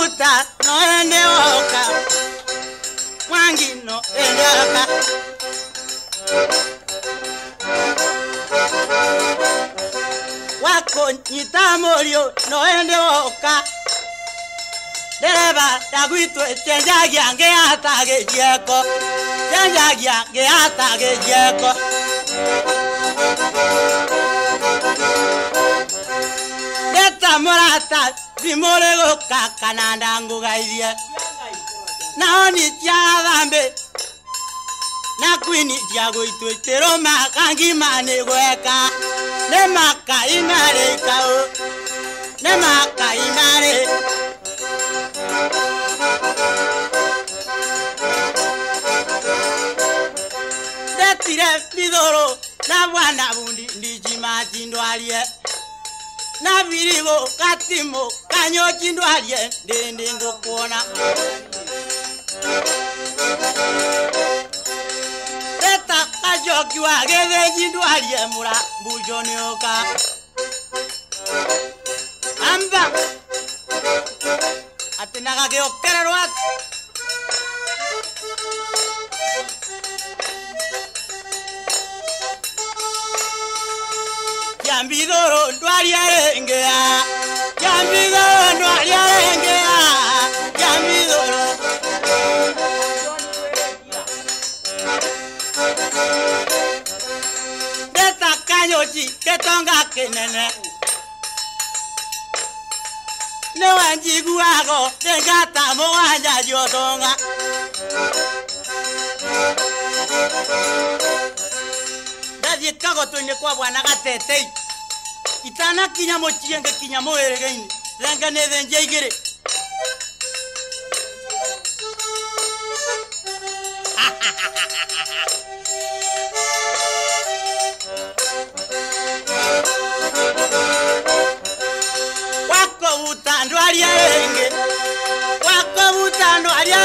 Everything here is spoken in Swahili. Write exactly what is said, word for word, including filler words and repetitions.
uta no ende oka Mwangi no ende oka Wako nitamorio no ende oka Dereba dagwitwe chenjagia nge atage jeko Chenjagia nge atage jeko Deta morata Vimorego kakananda ngugaidie Naoni tia dhambe Na kwini tia goitwe tero makangi mane gweka Ne maka inare kao Ne maka inare Detire bidoro Na wana bundi ndijima tindwalie Na virigo katimo kanyo tindwalie Ndende ndokona Deta kajoki wa gede tindwalie mura Mbujoni oka Amba Atenaga ke okerero at Yambidoro ndwali arengea Yambidoro ndwali arengea Yambidoro Deta kanyoji ketonga kenene Ne wanjigu ago Dengata mo wanja jotonga Dadi kago tuine kwa bwana gatete Itana kinyamo chienge kinyamo eregeini Lenga neve njegere Wako utando aliarenge Wako utando aliarenge